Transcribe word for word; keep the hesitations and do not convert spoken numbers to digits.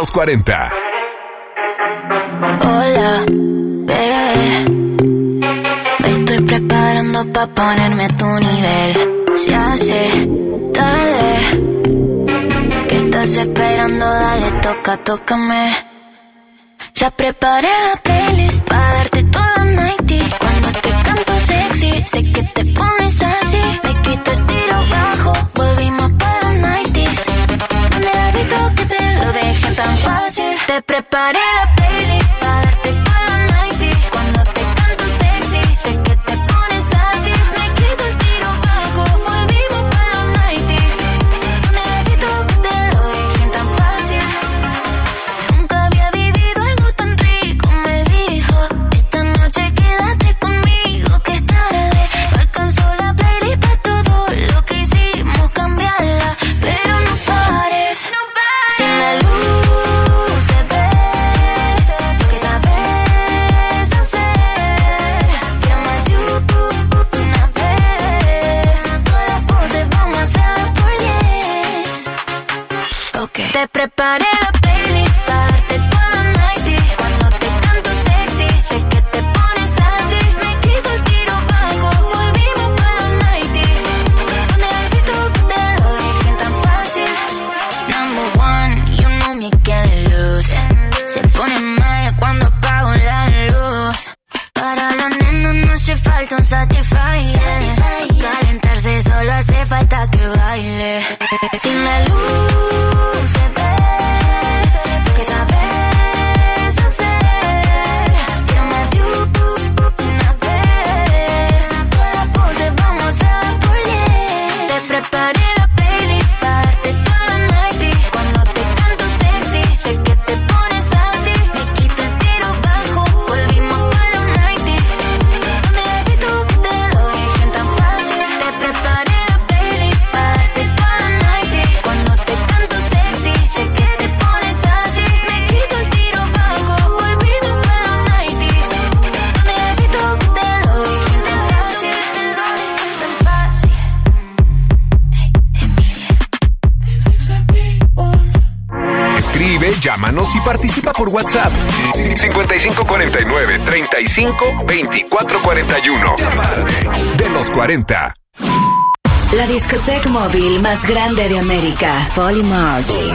los cuarenta. Hola, bebé. Me estoy preparando pa' ponerme a tu nivel. Se hace tarde. ¿Qué estás esperando? Dale, toca, tócame. Ya preparé la playlist pa' darte toda nighties. Cuando te canto sexy, sé que te pones así. Me quito el tiro bajo, volvimos para los nineties. Donde evito que te lo dejen tan fácil. Te preparé la playlist pa' darte toda nighties. Cuando te canto sexy, sé que te pones así. Me quito el tiro bajo, volvimos para los nineties. Donde evito que te lo dejen tan fácil. Nunca había vivido algo tan rico, me dijo. Esta noche quédate conmigo que es tarde. No alcanzó la playlist pa' todo lo que hicimos, cambiarla. Pero no pares, no pares. Sin la luz se ve lo que sabes hacer. Llama a you una vez. Todas las poses vamos a hacer por diez. Okay. Te preparé la playlist pa' darte toda nighties. Cuando te canto sexy, sé que te pones así. Me quito el tiro bajo, volvimos para los nineties. Donde evito que te lo dejen tan fácil. Number one, you know me que luz. Se pone mal cuando apago la luz. Para los nenos no hace falta un Satisfyer. Pa' calentarse solo hace falta que baile. Sin la luz se ve lo que sabes hacer. Llama a you una vez. Todas las poses vamos a hacer por diez. Te preparé la playlist pa' darte toda nighties. Cuando te canto sexy, sé que te pones así. Me quito el tiro bajo, volvimos para los nineties. Donde evito que te lo dejen tan fácil. Te preparé la playlist pa' darte toda nighties. Cuando te canto sexy, sé que te pones así. Me quito el tiro bajo, volvimos para los nineties. Donde evito que te lo dejen tan fácil. Tan fácil. Hey, Emilia. Escribe, llámanos y participa por WhatsApp. cincuenta y cinco cuarenta y nueve, treinta y cinco, veinticuatro cuarenta y uno. De los cuarenta. La discoteca móvil más grande de América, Polymarch.